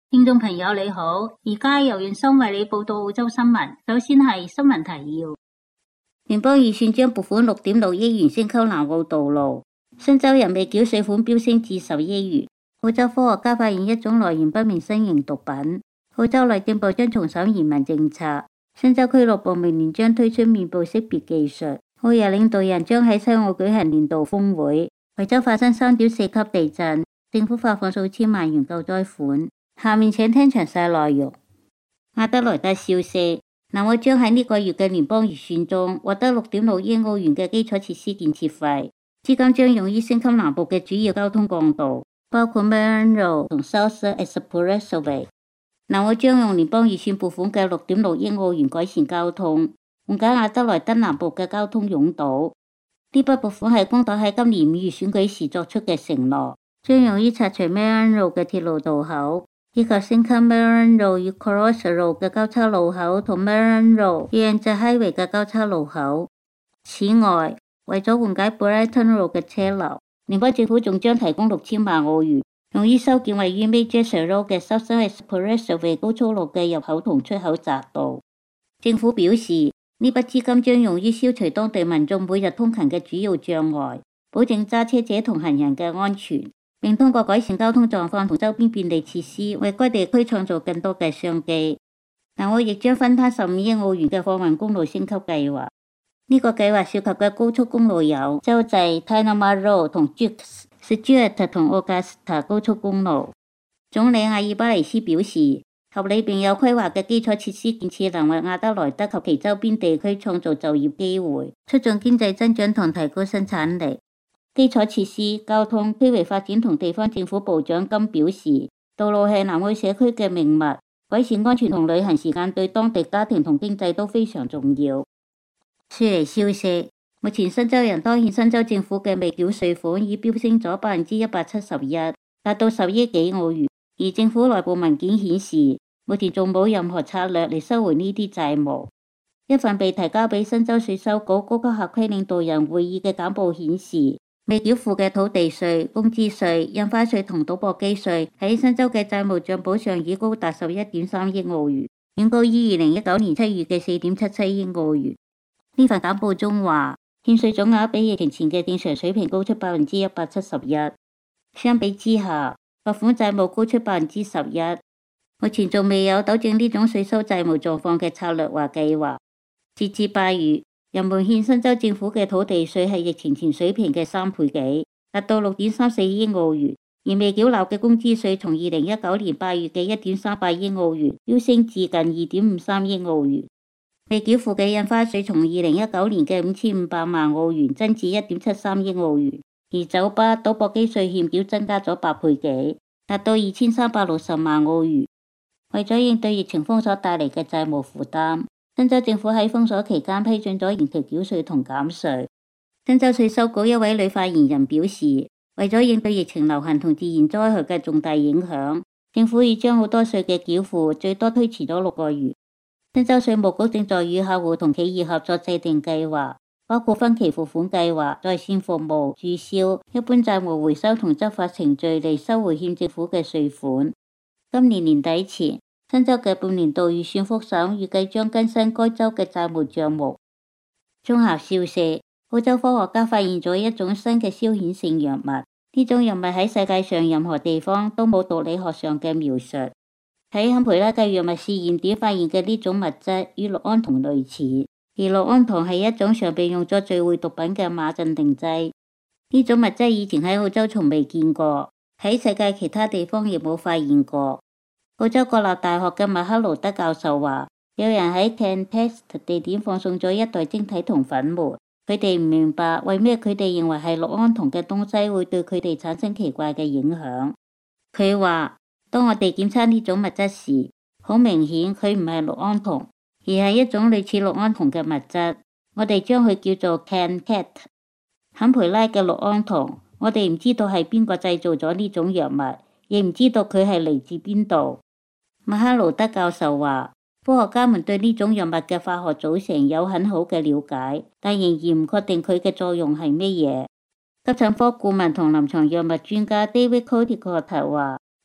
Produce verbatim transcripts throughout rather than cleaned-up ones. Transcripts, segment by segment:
聽眾朋友你好，而家由袁生為你報道澳洲新聞。首先係新聞提要：聯邦預算將撥款六點六億元升級南澳道路，新州人未繳稅款飆升至十億元。澳洲科學家發現一種來源不明新型毒品。澳洲內政部將重審移民政策。新州俱樂部明年將推出面部識別技術。澳日領導人將喺西澳舉行年度峰會。維州發生三點四級地震，政府發放數千萬元救災款。下面請聽詳細內容。阿德萊德消息，南澳將喺呢個月嘅聯邦預算中獲得六點六億澳元嘅基礎設施建設費，資金將用於升級南部嘅主要交通幹道，包括 Merrin Road 同 South Expressway。南澳將用聯邦預算撥款嘅六點六億澳元改善交通，緩解阿德萊德南部嘅交通擁堵。呢筆撥款係工黨喺今年五月選舉時作出嘅承諾，將用於拆除 Merrin Road 嘅鐵路道口，以及升級 Merrin Road 與 Cross Road 嘅交叉路口同 Merrin Road 與 Anzac Highway 嘅交叉路口。此外，為咗緩解 Brighton Road 嘅車流，聯邦政府仲將提供六千萬澳元，用於修建位於 Major Road 嘅 Southern Expressway 高速路嘅入口同出口匝道。政府表示，呢筆資金將用於消除當地民眾每日通勤嘅主要障礙，保證揸車者同行人嘅安全，並通過改善交通狀況同周邊便利設施，為該地區創造更多嘅商機。南澳亦將分攤十五億澳元嘅貨運公路升級計劃。呢、這個計劃涉及嘅高速公路有州際 Tanama Road 同 Duke、Stuart 同 Augusta 高速公路。總理阿爾巴尼斯表示，合理並有規劃嘅基礎設施建設能為阿德萊德及其周邊地區創造就業機會，促進經濟增長同提高生產力。基礎設施、交通、區域發展同地方政府部長金表示，道路係南澳社區嘅命脈，改善安全同旅行時間對當地家庭同經濟都非常重要。雪梨消息，目前新州人拖欠新州政府嘅未繳稅款已飆升咗百分之一百七十一，達到十億幾澳元。而政府內部文件顯示，目前仲冇任何策略嚟收回呢啲債務。一份被提交俾新州稅收局高級客區領導人會議嘅簡報顯示，未繳付嘅土地稅、工資稅、印花稅同賭博機稅喺新州嘅債務賬簿上已高達十一點三億澳元，遠高於二零一九年七月嘅四點七七億澳元。呢份簡報中話，欠稅總額比疫情前嘅正常水平高出百分之一百七十一。相比之下，罰款債務高出百分之十一。目前仲未有糾正呢種稅收債務狀況嘅策略或計劃。截至八月，人們欠新州政府嘅土地稅係疫情前水平嘅三倍幾，達到六點三四億澳元，而未繳納嘅工資稅從二零一九年八月嘅一點三八億澳元飆升至近二點五三億澳元。未繳付嘅印花稅從二零一九年嘅五千五百萬澳元增至一點七三億澳元，而酒吧、賭博機稅欠繳增加咗八倍幾，達到二千三百六十萬澳元。為咗應對疫情封鎖帶嚟嘅債務負擔，新州政府喺封鎖期間批准咗延期繳稅同減稅。新州稅收局一位女發言人表示，為咗應對疫情流行同自然災害嘅重大影響，政府已將好多稅嘅繳付最多推遲咗六個月。新州稅務局正在與客戶同企業合作制定計劃，包括分期付款計劃、在線服務、註銷、一般債務回收同執法程序嚟收回欠政府嘅稅款。今年年底前，新州嘅半年度預算複審預計將更新該州嘅債務帳目。綜合消息，澳洲科學家發現咗一種新嘅消遣性藥物，呢種藥物喺世界上任何地方都冇毒理學上嘅描述。喺坎培拉嘅藥物試驗點發現嘅呢種物質與氯胺酮類似，而氯胺酮係一種常被用作聚會毒品嘅馬鎮定劑。呢種物質以前喺澳洲從未見過，喺世界其他地方亦冇發現過。澳洲國立大學嘅麥克勞德教授話，有人喺 Cairns 地點放送咗一袋晶體同粉末，佢哋唔明白為咩佢哋認為係氯胺酮嘅東西會對佢哋產生奇怪嘅影響。佢話，當我哋檢測呢種物質時，好明顯佢唔係氯胺酮，而係一種類似氯胺酮嘅物質，我哋將佢叫做 Can-Cat。坎培拉嘅氯胺酮，我哋唔知道係邊個製造咗呢種藥物，亦唔知道佢係嚟自邊度。麥克勞德教授話，科學家們對呢種藥物嘅化學組成有很好嘅了解，但仍然唔確定佢嘅作用係乜嘢。急診科顧問同臨床藥物專家 David Caldicott 話，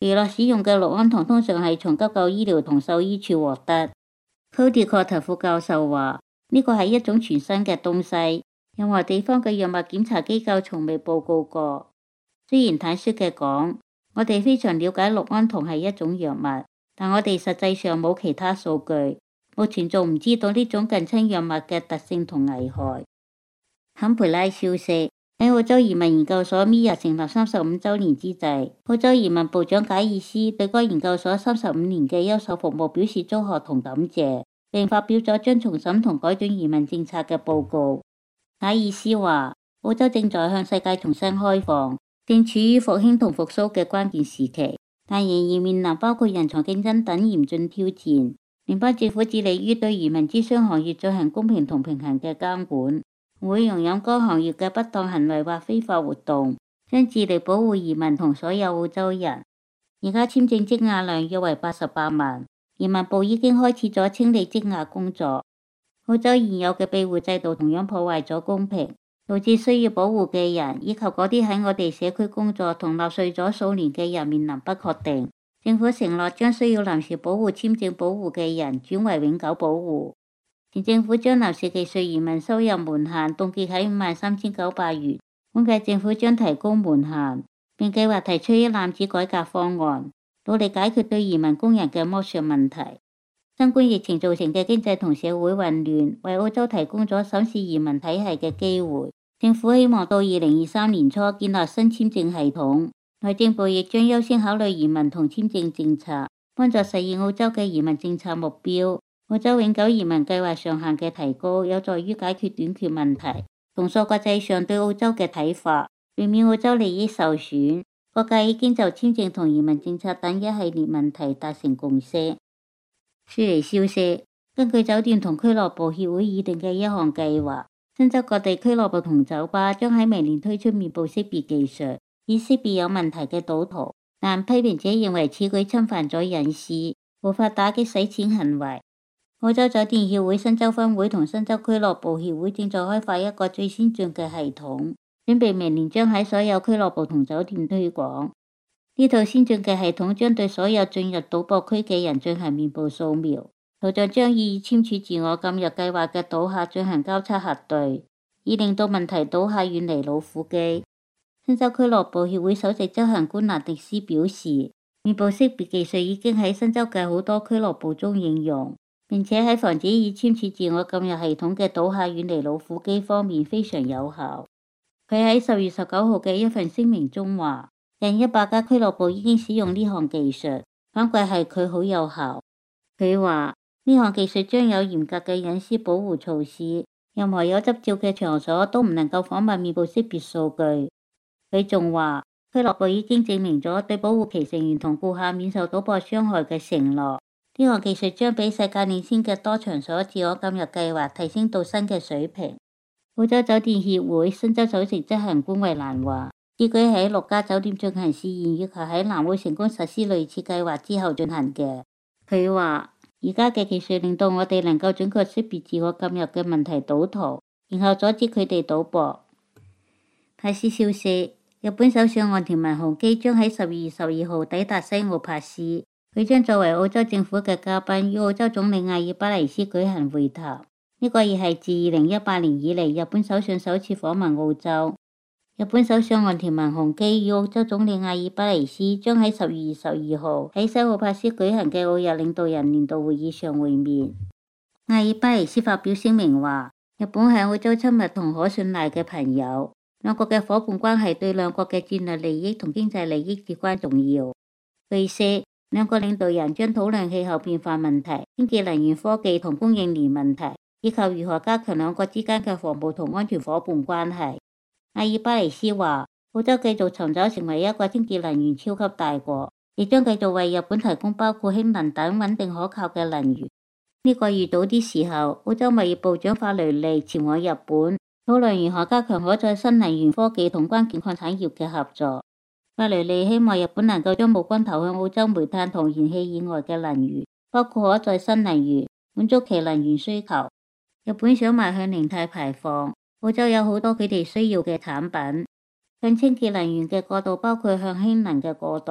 娛樂使用嘅氯胺酮通常係從急救醫療同獸醫處獲得。Caldicott副教授話：呢個係一種全新嘅東西，任何地方嘅藥物檢查機構從未報告過。雖然坦率嘅講，我哋非常了解氯胺酮係一種藥物，但我哋實際上冇其他數據，目前仲唔知道呢種近親藥物嘅特性同危害。坎培拉消息。喺澳洲移民研究所 M I A 成立三十五週年之際，澳洲移民部長賈爾斯對該研究所三十五年嘅優秀服務表示祝賀同感謝，並發表咗將重審同改進移民政策嘅報告。賈爾斯話：澳洲正在向世界重新開放，正處於復興同復甦嘅關鍵時期，但仍然面臨包括人才競爭等嚴峻挑戰。聯邦政府致力於對移民諮詢行業進行公平同平衡嘅監管，唔會容忍該行業嘅不當行為或非法活動，將致力保護移民同所有澳洲人。而家簽證積壓量約為八十八萬，移民部已經開始咗清理積壓工作。澳洲現有嘅庇護制度同樣破壞咗公平，導致需要保護嘅人以及嗰啲喺我哋社區工作同納稅咗數年嘅人面臨不確定。政府承諾將需要臨時保護簽證保護嘅人轉為永久保護。前政府將臨時技術移民收入門限凍結喺五萬三千九百元，本屆政府將提高門限，並計劃提出一攬子改革方案，努力解決對移民工人嘅剝削問題。新冠疫情造成嘅經濟同社會混亂，為澳洲提供咗審視移民體系嘅機會。政府希望到二零二三年初建立新簽證系統。內政部亦將優先考慮移民同簽證政策，幫助實現澳洲嘅移民政策目標。澳洲永久移民計劃上限嘅提高，有助於解決短缺問題，重塑國際上對澳洲嘅睇法，避免澳洲利益受損。各界已經就簽證同移民政策等一系列問題達成共識。雪梨消息，根據酒店同俱樂部協會擬定嘅一項計劃，新州各地俱樂部同酒吧將喺明年推出面部識別技術，以識別有問題嘅賭徒，但批評者認為此舉侵犯咗隱私，無法打擊洗錢行為。澳洲酒店協會新州分會同新州俱樂部協會正在開發一個最先進嘅系統，準備明年將喺所有俱樂部同酒店推廣。呢套先進嘅系統將對所有進入賭博區嘅人進行面部掃描，圖像將以簽署自我禁入計劃嘅賭客進行交叉核對，以令到問題賭客遠離老虎機。新州俱樂部協會首席執行官納迪斯表示，面部識別技術已經喺新州嘅好多俱樂部中應用，並且喺防止已簽署自我禁入系統嘅賭客遠離老虎機方面非常有效。佢喺十月十九號嘅一份聲明中話，近一百家俱樂部已經使用呢項技術，反饋係佢好有效。佢話呢項技術將有嚴格嘅隱私保護措施，任何有執照嘅場所都唔能夠訪問面部識別數據。佢仲話，俱樂部已經證明咗對保護其成員同顧客免受賭博傷害嘅承諾。呢項技術將比世界領先嘅多場所自我禁入計劃提升到新嘅水平。澳洲酒店協會新州首席執行官惠蘭話，此舉喺六家酒店進行試驗，以及喺南澳成功實施類似計劃之後進行嘅。佢話，而家嘅技術令到我哋能夠準確識別自我禁入嘅問題賭徒，然後阻止佢哋賭博。帕斯消息，日本首相岸田文雄基將喺十月二十二號抵達西澳帕斯，佢將作為澳洲政府嘅嘉賓，與澳洲總理阿爾巴尼斯舉行會談。呢個亦係自二零一八年以嚟日本首相首次訪問澳洲。日本首相岸田文雄基與澳洲總理阿爾巴尼斯將喺十月二十二號喺西澳帕斯舉行嘅澳日領導人年度會議上會面。阿爾巴尼斯發表聲明話，日本係澳洲親密同可信賴嘅朋友。兩國嘅伙伴關係對兩國嘅戰略利益同經濟利益至關重要。據悉，兩個領導人將討論氣候變化問題、清潔能源科技同供應鏈問題，以及如何加強兩國之間嘅防務同安全伙伴關係。阿爾巴尼斯話，澳洲繼續尋找成為一個清潔能源超級大國，亦將繼續為日本提供包括氫能等穩定可靠嘅能源。呢、這個月早啲時候，澳洲物業部長法雷利前往日本，討論如何加強可再生能源科技同關鍵礦產業嘅合作。法雷利希望日本能夠將目光投向澳洲煤炭同燃氣以外嘅能源，包括可再生能源，滿足其能源需求。日本想邁向零碳排放，澳洲有好多佢哋需要嘅產品。向清潔能源嘅過渡包括向氫能嘅過渡，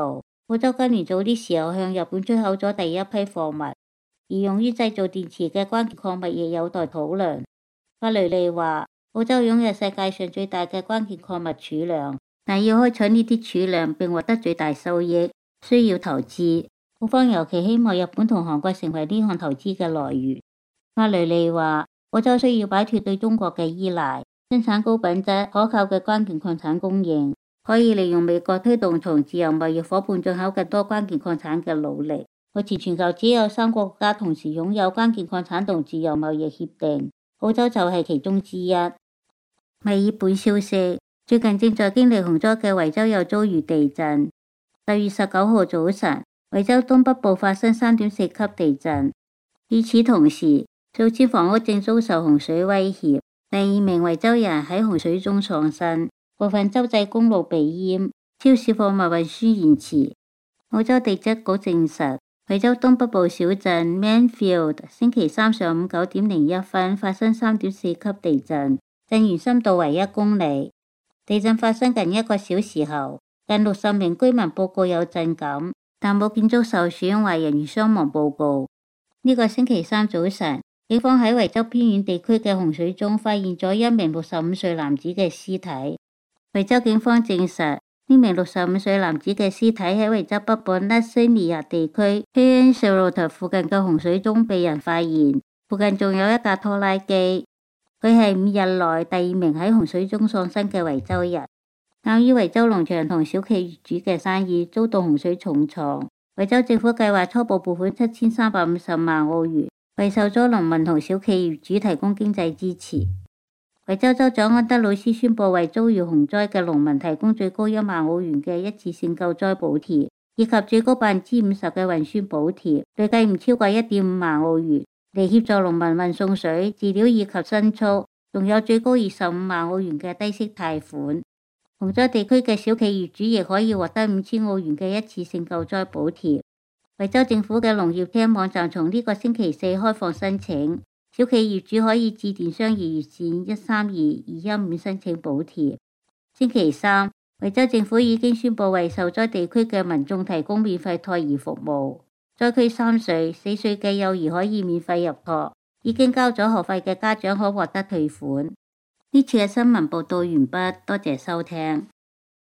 澳洲今年早啲時候向日本出口咗第一批貨物，而用於製造電池嘅關鍵礦物亦有待討論。法雷利話，澳洲擁有世界上最大嘅關鍵礦物儲量，但要開採呢啲儲量並獲得最大收益，需要投資。澳方尤其希望日本同韓國成為呢項投資嘅來源。法雷利話，澳洲需要擺脫對中國嘅依賴，生產高品質可靠嘅關鍵礦產供應，可以利用美國推動從自由貿易夥伴進口更多關鍵礦產嘅努力。目前全球只有三個國家同時擁有關鍵礦產同自由貿易協定，澳洲就係其中之一。墨爾本消息，最近正在經歷洪災嘅維州又遭遇地震。十月十九號早晨，維州東北部發生三點四級地震。與此同時，數千房屋正遭受洪水威脅。第二名維州人喺洪水中喪生，部分州際公路被淹，超市貨物運輸延遲。澳洲地質局證實，維州東北部小鎮 Manfield 星期三上午九點零一分發生三點四級地震，震源深度為一公里。地震發生近一個小時後，近六十名居民報告有震感，但冇建築受損或人員傷亡報告。呢個星期三早晨，警方喺維州偏遠地區嘅洪水中發現咗一名六十五歲男子嘅屍體。維州警方證實，呢名六十五歲男子嘅屍體喺維州北部拉斯尼亞地區 Hanslotter 附近嘅洪水中被人發現，附近仲有一架拖拉機。佢係五日內第二名喺洪水中喪生嘅維州人。鑒於維州農場同小企業主嘅生意遭到洪水重創，維州政府計劃初步撥款七千三百五十萬澳元，為受災農民同小企業主提供經濟支持。維州州長安德魯斯宣布為遭遇洪災嘅農民提供最高一萬澳元嘅一次性救災補貼，以及最高百分之五十嘅運輸補貼，累計唔超過一點五萬澳元，嚟協助農民運送水、飼料以及牲畜，仲有最高二十五萬澳元嘅低息貸款。洪災地區嘅小企業主亦可以獲得五千澳元嘅一次性救災補貼。維州政府嘅農業廳網站從呢個星期四開放申請，小企業主可以致電商業熱線一三二二一五申請補貼。星期三，維州政府已經宣布為受災地區嘅民眾提供免費托兒服務，災區三歲、四歲嘅幼兒可以免費入托，已經交咗學費嘅家長可獲得退款。呢次嘅新聞報道完畢，多謝收聽。